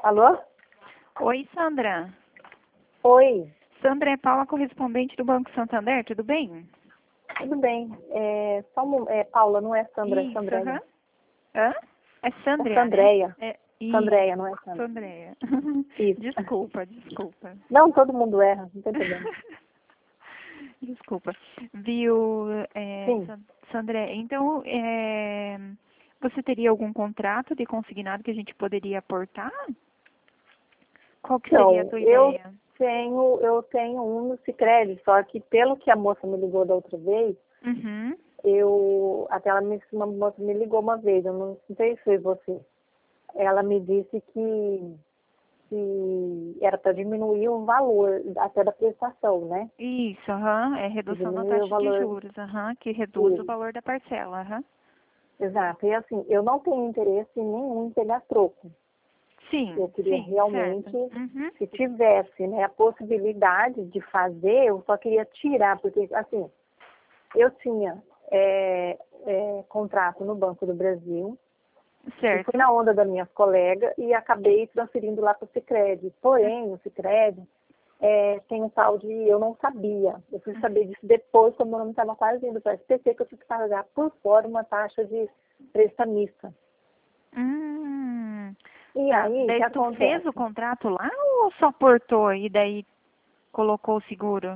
Alô? Oi, Sandra. Oi, Sandra é Paula, correspondente do Banco Santander, tudo bem? tudo bem? Paula, não é Sandra, é Isso, Sandréia. aham. Hã? É É Sandria, né? Sandréia. É, isso, Sandréia, não é Sandra. Sandreia. Isso. Desculpa. Não, todo mundo erra, não tem problema. Desculpa. Viu, Sim. Sandré, então, você teria algum contrato de consignado que a gente poderia aportar? Qual que seria a Então, tua ideia? eu tenho um no Sicredi, só que pelo que a moça me ligou da outra vez, Uhum. uma moça me ligou uma vez, eu não sei se foi você. Ela me disse que era para diminuir o valor até da prestação, né? Isso, aham, é redução da Diminuir o taxa de valor. juros, aham, que reduz o Isso. valor da parcela, aham. Exato. E assim, eu não tenho interesse nenhum em pegar troco. Eu queria Sim, certo. realmente, Uhum. se tivesse, né, a possibilidade de fazer, eu só queria tirar, porque assim, eu tinha contrato no Banco do Brasil, e fui Certo. na onda das minhas colegas e acabei transferindo lá para o Sicredi. Porém, o Sicredi tem um tal de, eu não sabia, eu fui saber disso depois, quando meu nome estava quase indo para a SPC, que eu tive que pagar por fora uma taxa de prestamista. Hum, E tá. aí, o que Daí tu fez o acontece? contrato lá ou só portou e daí colocou o seguro?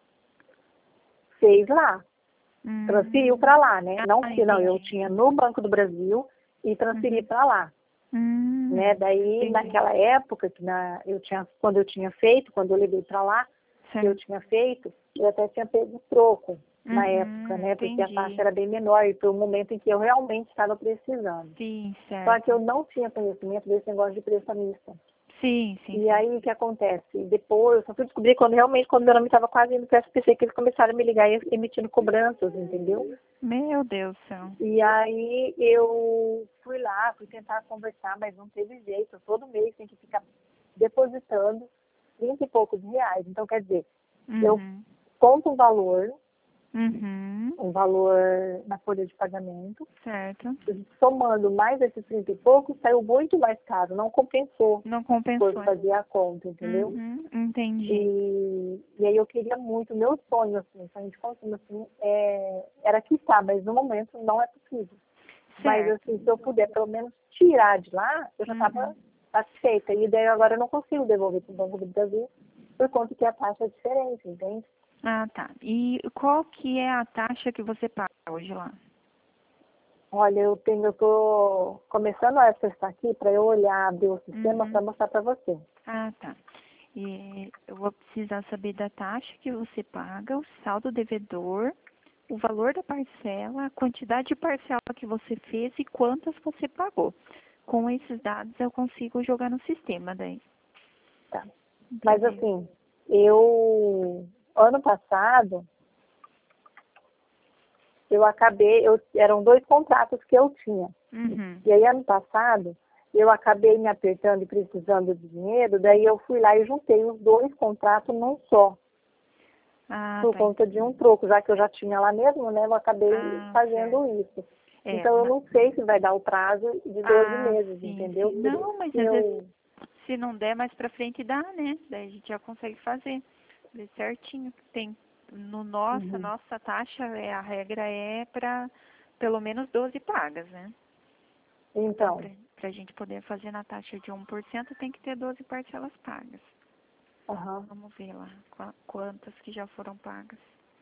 Fez lá, transferiu Hum. para lá, né? Não, Ah, porque não, eu entendi. tinha no Banco do Brasil e transferi Uhum. para lá, né? Daí, Entendi. naquela época, quando eu levei para lá, que eu Certo. tinha feito, eu até tinha pego troco na época, né? Porque a taxa Entendi. era bem menor e foi um momento em que eu realmente estava precisando. Sim, Só que certo. eu não tinha conhecimento desse negócio de prestamista. E Sim. aí, o que acontece? Depois, eu só fui descobrir quando meu nome estava quase indo para o SPC, que eles começaram a me ligar e emitindo cobranças, entendeu? Meu Deus do céu. E aí, eu fui tentar conversar, mas não teve jeito. Todo mês tem que ficar depositando 20 e poucos reais. Então, quer dizer, eu Uhum. conto Uhum. um valor na folha de pagamento, Certo. somando mais esses 30 e poucos, saiu muito mais caro, não compensou Não por compensou. fazer a conta, entendeu? Entendi. E aí eu queria muito, meu sonho, assim, sonho de consumo, assim, era quitar, mas no momento não é possível. Mas, Certo. assim, se eu puder pelo menos tirar de lá, eu já estava Uhum. satisfeita. E daí agora eu não consigo devolver para o Banco do Brasil, por conta que a taxa é diferente, entende? Ah, tá. E qual que é a taxa que você paga hoje lá? Olha, eu tô começando a acessar aqui para eu olhar, abrir o sistema Uhum. para mostrar para você. Ah, tá. E eu vou precisar saber da taxa que você paga, o saldo devedor, o valor da parcela, a quantidade de parcela que você fez e quantas você pagou. Com esses dados eu consigo jogar no sistema daí. Tá. Pra Mas ver. assim, ano passado, eram 2 contratos que eu tinha. Uhum. E aí, ano passado, eu acabei me apertando e precisando de dinheiro, daí eu fui lá e juntei os 2 contratos num só, Ah, por tá, conta de um entendi. troco, já que eu já tinha lá mesmo, né, eu acabei Ah, certo. fazendo isso. É, Então, eu não sei se vai dar o prazo de 12 ah, meses, sim, entendeu? sim. Por isso Não, mas que às vezes eu... se não der mais pra frente dá, né? Daí a gente já consegue fazer. Ver certinho. Tem no Uhum. nossa taxa, a regra é para pelo menos 12 pagas, né? Então, Então, pra gente poder fazer na taxa de 1% tem que ter 12 parcelas pagas. aham, Vamos ver lá quantas que já foram pagas.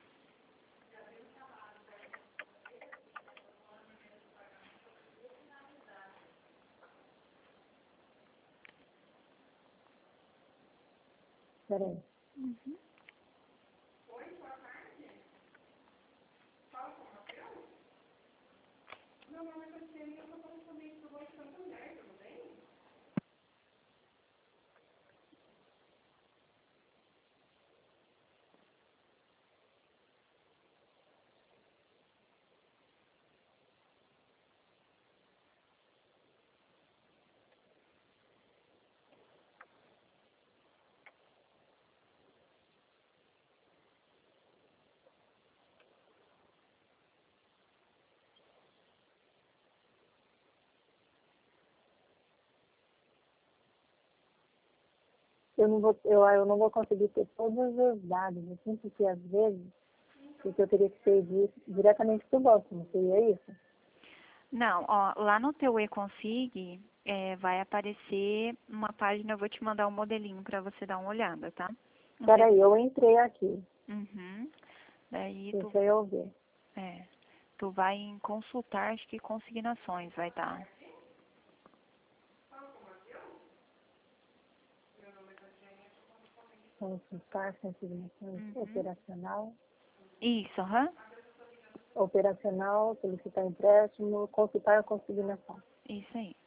peraí. eu não vou conseguir ter todos os dados, assim, porque às vezes, porque eu teria que ser diretamente para o banco, não seria isso? Não, ó, lá no teu e-consig vai aparecer uma página, eu vou te mandar um modelinho para você dar uma olhada, tá? Não sei Peraí, eu entrei aqui, Uhum. Daí deixa eu ver. é, tu vai em consultar, acho que consignações vai dar. Consultar consignações operacional, Isso, aham. operacional, solicitar empréstimo, consultar a consignação. Isso aí.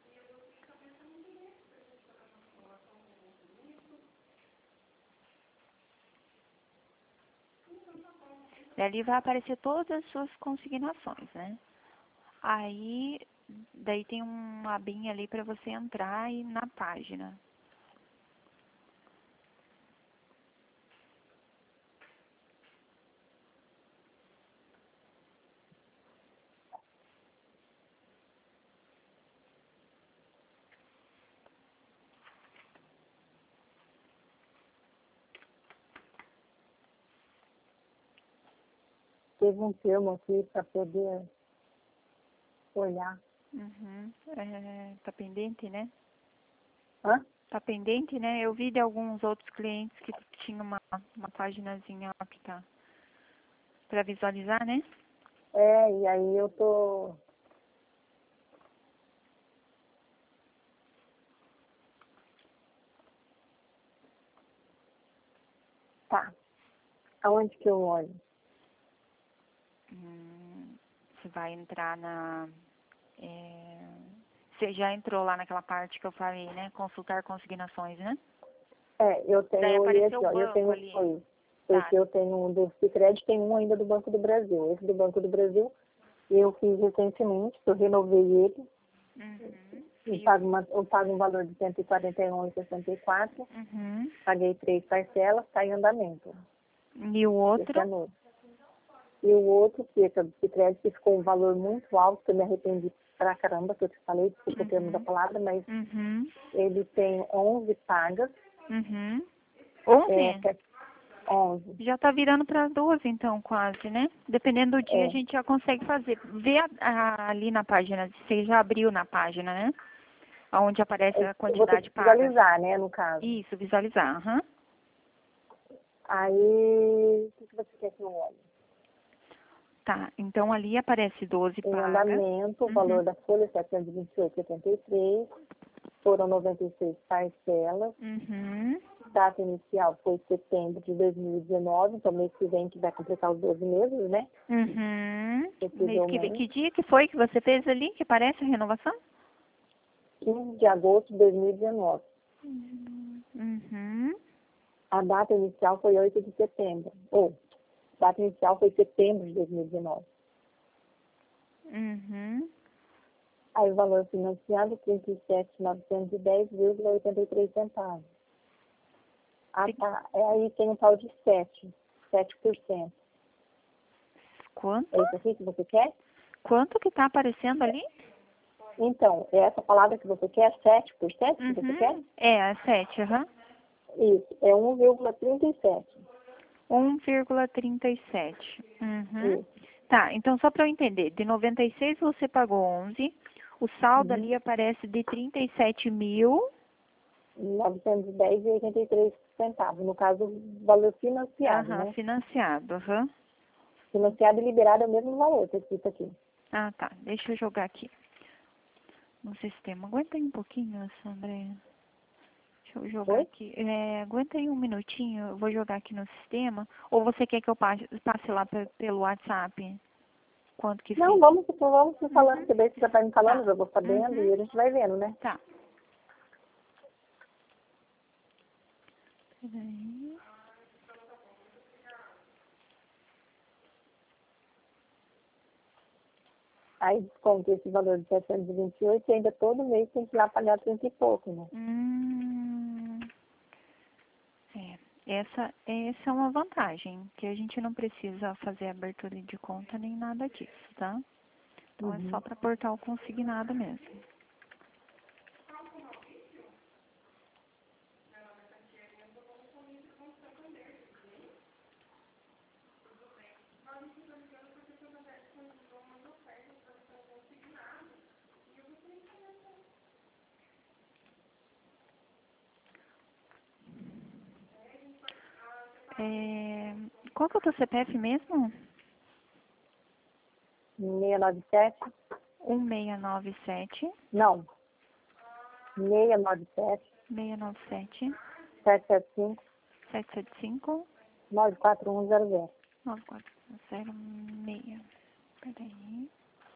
E ali vai aparecer todas as suas consignações, né? Aí, daí tem uma abinha ali para você entrar e na página. Teve um termo aqui para poder olhar. Uhum. Tá pendente, né? Hã? Tá pendente, né? Eu vi de alguns outros clientes que tinha uma paginazinha lá que tá para visualizar, né? E aí eu tô... Tá, aonde que eu olho? Você vai entrar você já entrou lá naquela parte que eu falei, né? Consultar consignações, né? Eu olhei Apareceu aqui, o ó, eu banco tenho ali. dois. Tá. Porque eu tenho um do Sicredi, tem um ainda do Banco do Brasil. Esse do Banco do Brasil eu fiz recentemente, eu renovei ele. Uhum. Eu pago um valor de R$ 141,64. Uhum. Paguei 3 parcelas, está em andamento. E o Esse é outro? novo. E o outro, que é do Sicredi, que ficou um valor muito alto, que eu me arrependi pra caramba, que eu te falei, desculpa o termo da palavra, mas Uhum. ele tem 11 pagas. Uhum. É, 11? 11. Já tá virando para 12, então, quase, né? Dependendo do dia, a É. gente já consegue fazer. Vê ali na página, você já abriu na página, né? Onde aparece a Eu vou ter quantidade que paga. visualizar, né, no caso. Isso, visualizar. Aham. Aí, o que você quer que eu olhe? Tá, então ali aparece 12 Em pagas. andamento, o Uhum. valor da folha é 728,73. Foram 96 parcelas. Uhum. Data inicial foi setembro de 2019, então mês que vem que vai completar os 12 meses, né? Uhum. Mês que vem. Possivelmente. Que dia que foi que você fez ali, que aparece a renovação? 15 de agosto de 2019. Uhum. A data inicial foi 8 de setembro. Data inicial foi setembro de 2019. Uhum. Aí o valor financiado, R$ 37.910,83 centavos. Aí tem um tal de 7%. Quanto? É isso aqui que você quer? Quanto que tá aparecendo ali? Então, é essa palavra que você quer, 7% que você quer? Uhum. É, 7, aham. Isso, é 1,37. 1,37. Uhum. Isso. Tá, então só para eu entender, de 96 você pagou 11, o saldo Uhum. ali aparece de 37 mil. 910,83 centavos. No caso, o valor financiado, Aham, né? financiado, aham. Financiado e liberado é o mesmo valor, está escrito aqui. Ah, tá, deixa eu jogar aqui no sistema. Aguenta aí um pouquinho, Sandra. Deixa eu jogar Oi? aqui. Aguenta aí um minutinho, eu vou jogar aqui no sistema. Ou você quer que eu passe lá pelo WhatsApp? Quanto que Não, fica? vamos se falando, Uhum. porque daí você já está me falando, Tá. já vou sabendo Uhum. e a gente vai vendo, né? Tá. Peraí. Aí desconta esse valor de 728 e ainda todo mês tem que ir lá pagar 30 e pouco, né? Hum, é. Essa é uma vantagem, que a gente não precisa fazer abertura de conta nem nada disso, tá? Então é só Uhum. para portar o consignado mesmo. Qual que é o teu CPF mesmo? 697. 1697 Não. 697. 697 775. 775 94100. 9406. Peraí.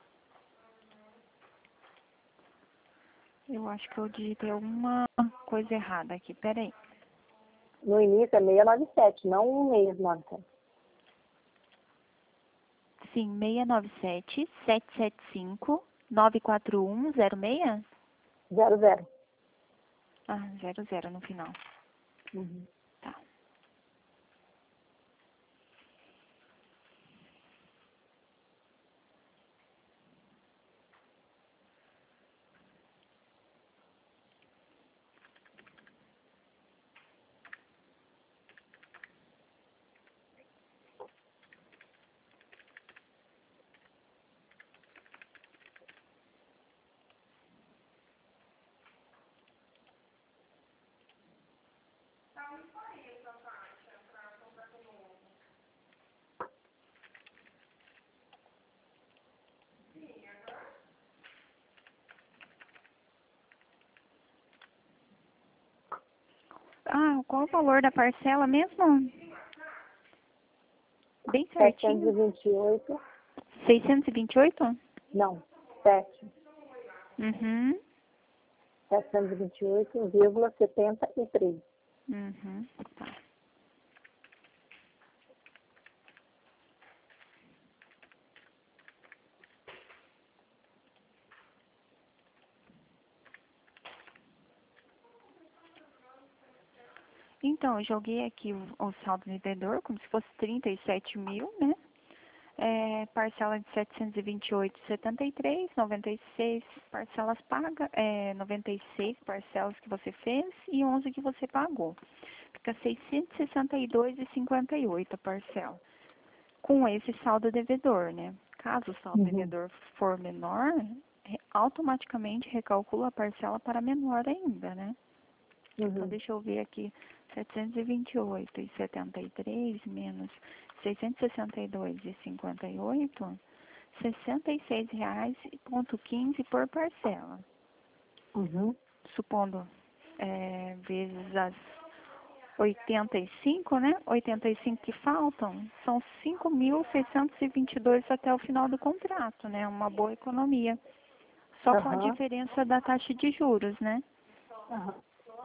Eu acho que eu digitei alguma coisa errada aqui. Peraí. No início é 697, não 697. Sim, 697 775 94106. 00. Ah, 00 no final. Uhum. Tá. Ah, qual o valor da parcela mesmo? Bem certinho. 728. 628? Não. 7. Uhum. 728,73. Uhum. Tá. Então, eu joguei aqui o saldo devedor como se fosse 37 mil, né? Parcela de 728,73, 96 parcelas pagas, 96 parcelas que você fez e 11 que você pagou. Fica 662,58 a parcela. Com esse saldo devedor, né? Caso o saldo devedor for menor, automaticamente recalcula a parcela para menor ainda, né? Então, deixa eu ver aqui, 728,73 menos 662,58, R$ 66,15 por parcela. Uhum. Supondo, vezes as 85, né? 85 que faltam, são 5.622 até o final do contrato, né? Uma boa economia. Só com a Aham. diferença da taxa de juros, né? Aham.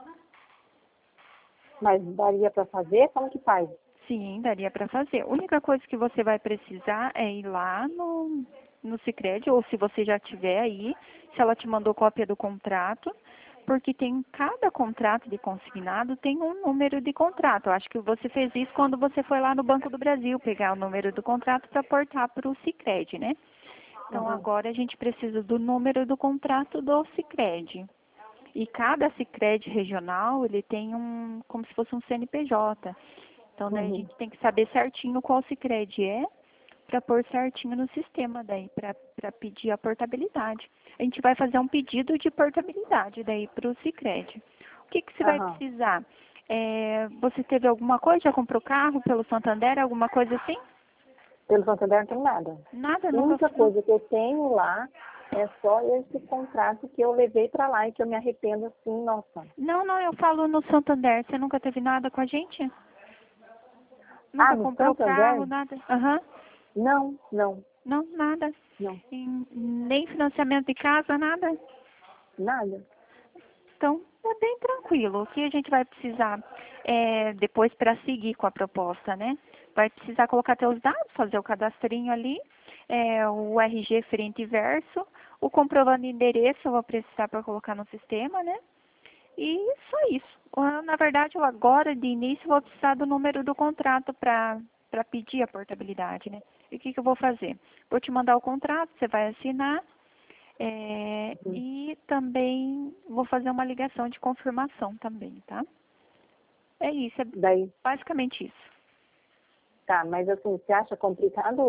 Mas daria para fazer? Como que faz? Sim, daria para fazer. A única coisa que você vai precisar é ir lá no Sicredi, ou se você já tiver aí, se ela te mandou cópia do contrato, porque tem cada contrato de consignado tem um número de contrato. Eu acho que você fez isso quando você foi lá no Banco do Brasil pegar o número do contrato para portar para o Sicredi, né? Então Uhum. agora a gente precisa do número do contrato do Sicredi. E cada Sicredi regional, ele tem como se fosse um CNPJ. Então, daí a Uhum. gente tem que saber certinho qual Sicredi é, para pôr certinho no sistema daí, para pedir a portabilidade. A gente vai fazer um pedido de portabilidade daí para o Sicredi. O que você vai Aham. precisar? Você teve alguma coisa? Já comprou carro pelo Santander, alguma coisa assim? Pelo Santander não tem nada. Nada, A nunca. única coisa que eu tenho lá é só esse contrato que eu levei para lá e que eu me arrependo assim, nossa. Não, não, eu falo no Santander. Você nunca teve nada com a gente? Ah, Nunca no comprou carro, Santander? nada? Aham. Não, não, Não, nada. não, Nem financiamento de casa, nada. nada. Então, é bem tranquilo. O que a gente vai precisar depois para seguir com a proposta, né? Vai precisar colocar teus dados, fazer o cadastrinho ali, o RG frente e verso, o comprovando de endereço eu vou precisar para colocar no sistema, né? E só isso. Na verdade, eu agora, de início, vou precisar do número do contrato para pedir a portabilidade, né? E o que eu vou fazer? Vou te mandar o contrato, você vai assinar, Uhum. e também vou fazer uma ligação de confirmação também, tá? É isso, é Daí, basicamente isso. tá, mas assim, você acha complicado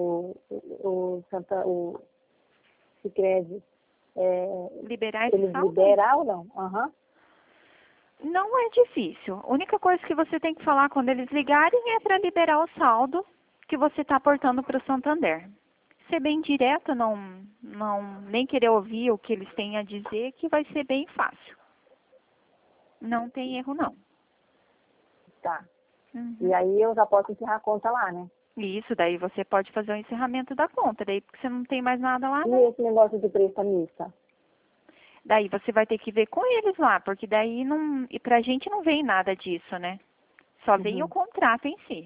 o Sicredi Liberar esse eles saldo? liberar ou não? Aham. Não é difícil. A única coisa que você tem que falar quando eles ligarem é para liberar o saldo que você está aportando para o Santander. Ser bem direto, nem querer ouvir o que eles têm a dizer, que vai ser bem fácil. Não tem erro, não. Tá. Uhum. E aí eu já posso encerrar a conta lá, né? Isso, daí você pode fazer o encerramento da conta, daí porque você não tem mais nada lá, E né? esse negócio de prestamista? Daí você vai ter que ver com eles lá, porque daí não, e pra gente não vem nada disso, né? Só vem o contrato em si.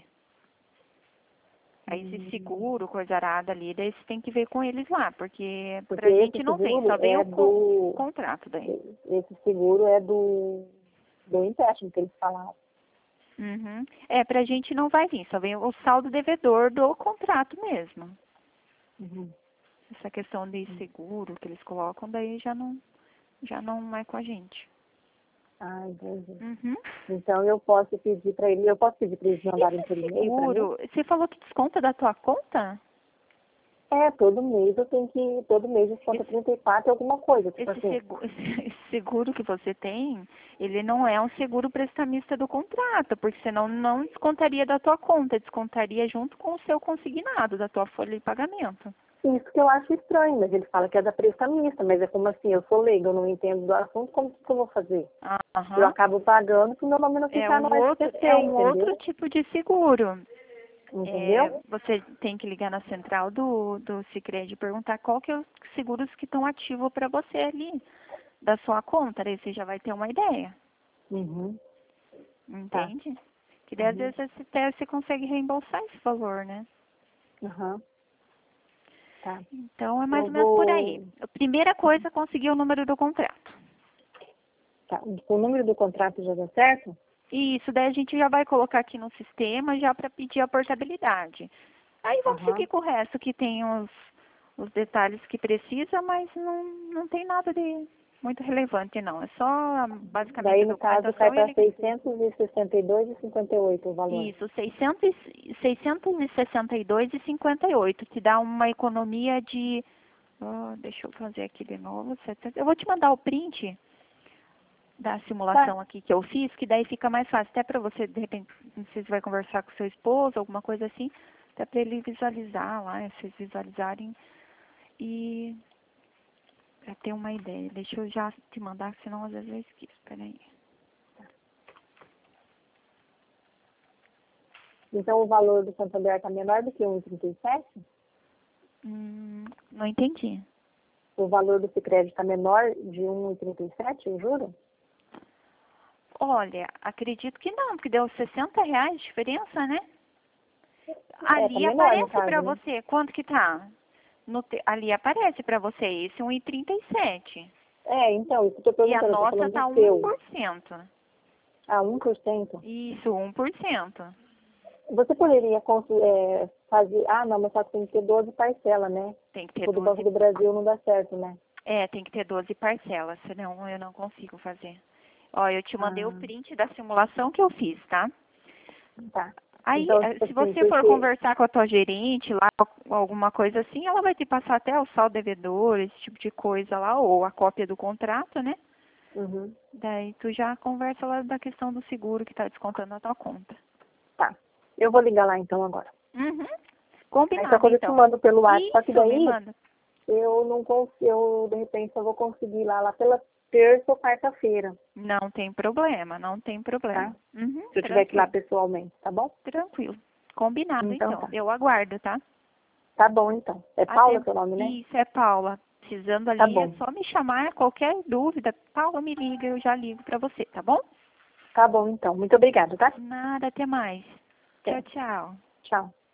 Aí esse seguro, coisa arada ali, daí você tem que ver com eles lá, porque pra gente não vem, só vem o contrato daí. Esse seguro é do empréstimo que eles falaram. Uhum. É, pra gente não vai vir, só vem o saldo devedor do contrato mesmo. Uhum. Essa questão de seguro que eles colocam, daí já não é com a gente. Ah, entendi. Uhum. Então eu posso pedir para eles mandarem por e-mail para mim? Seguro, você falou que desconta da tua conta? Todo mês todo mês desconta 34 e alguma coisa. Tipo assim. Esse seguro que você tem, ele não é um seguro prestamista do contrato, porque senão não descontaria da tua conta, descontaria junto com o seu consignado, da tua folha de pagamento. Isso que eu acho estranho, mas ele fala que é da prestamista, mas é como assim, eu sou leiga, eu não entendo do assunto, como que eu vou fazer? Uhum. Eu acabo pagando se meu nome não ficar no SPC, entendeu? outro tipo de seguro. Entendeu? Você tem que ligar na central do Sicredi e perguntar qual que é os seguros que estão ativos para você ali, da sua conta, daí você já vai ter uma ideia. Uhum. Entende? Que daí às vezes até você consegue reembolsar esse valor, né? Uhum. Tá. Então é mais ou menos por aí. A primeira coisa é conseguir o número do contrato. Tá. O número do contrato já deu certo? E isso daí a gente já vai colocar aqui no sistema já para pedir a portabilidade. Aí vamos seguir com o resto, que tem os detalhes que precisa, mas não tem nada de muito relevante, não. É só basicamente Daí, a no caso, cai para 662,58 o valor. Isso, 662,58, que dá uma economia de... deixa eu fazer aqui de novo. 700, eu vou te mandar o print da simulação aqui que eu fiz, que daí fica mais fácil. Até para você, de repente, não sei se vai conversar com seu esposo, alguma coisa assim, até para ele visualizar lá, vocês visualizarem e para ter uma ideia. Deixa eu já te mandar, senão às vezes eu esqueço. Peraí. Então, o valor do Santander está menor do que 1,37? Não entendi. O valor do Sicredi está menor de 1,37, o juro? Olha, acredito que não, porque deu R$60 de diferença, né? Ali tá menor, aparece caso, para né? você. Quanto que tá? Ali aparece para você esse 1,37. Então, isso que eu estou E a perguntando. nossa tá do seu. 1%. Ah, 1%? Isso, 1%. Você poderia fazer... Ah, não, mas só que tem que ter 12 parcelas, né? Tem que ter O do 12. Banco do Brasil não dá certo, né? Tem que ter 12 parcelas, senão eu não consigo fazer. Ó, eu te mandei o print da simulação que eu fiz, tá? Tá. Aí, Então, se você for conversar com a tua gerente lá, alguma coisa assim, ela vai te passar até o saldo devedor, esse tipo de coisa lá, ou a cópia do contrato, né? Uhum. Daí tu já conversa lá da questão do seguro que tá descontando na tua conta. Tá. Eu vou ligar lá então agora. Uhum. Combinado, Essa coisa então. eu te mando pelo WhatsApp, só que Isso, me daí manda. eu não consigo, de repente eu vou conseguir lá pela terça ou quarta-feira. Não tem problema, não tem problema. Tá? Uhum, Se eu tiver que ir lá pessoalmente, tá bom? tranquilo. Combinado, então. Tá. Eu aguardo, tá? Tá bom, então. É Paula seu nome, né? Isso, é Paula. Precisando ali, Tá bom. é só me chamar. Qualquer dúvida, Paula, me liga, eu já ligo pra você, tá bom? Tá bom, então. Muito obrigada, tá? Nada, até mais. Até. Tchau, tchau. Tchau.